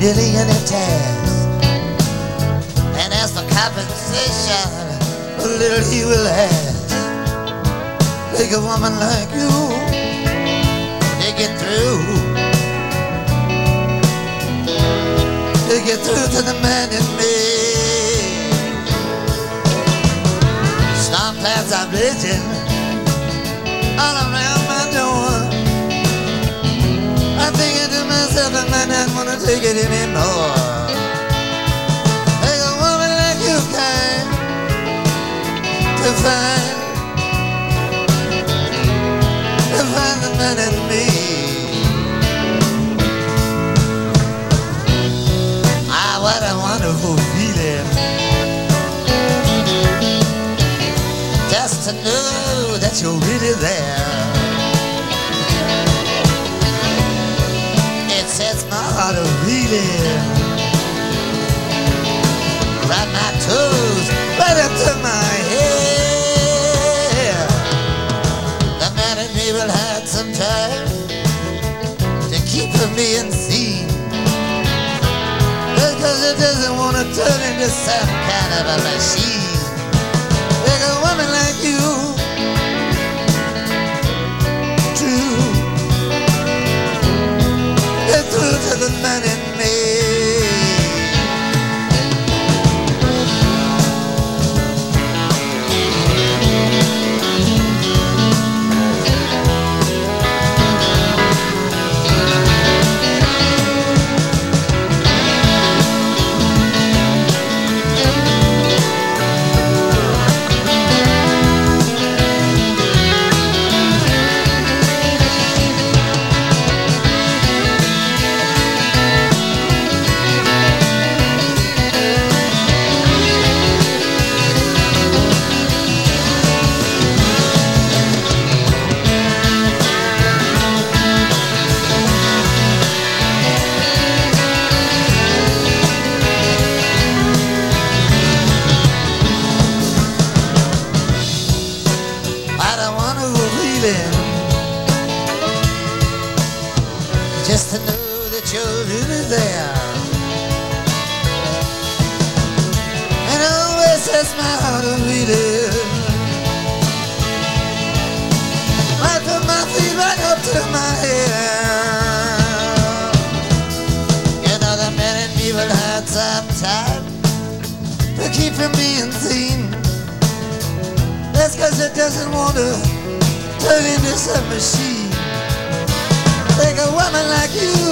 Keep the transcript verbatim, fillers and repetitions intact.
nearly any task. And as for compensation, a little he will ask. Take a woman like you to get through, to get through to the man in me. Storm clouds are blazing all around my door. I'm thinking to myself I might not want to take it anymore. Take a woman like you kind to find, to find the man in me. Ah, what a wonderful feeling, just to know that you're really there. It sets my heart a-reeling, right my toes right up to my head. The man in me will have some time to keep from being seen, because it doesn't want to turn into some kind of a machine. Like a woman like you, true, get through to the man in me. Just to know that you're really there, and it always sets my heart a-beating, right from my feet right up to my head. You know the man in me will have some time to keep from being seen. That's cause it doesn't want to turn into some machine. Like a woman like you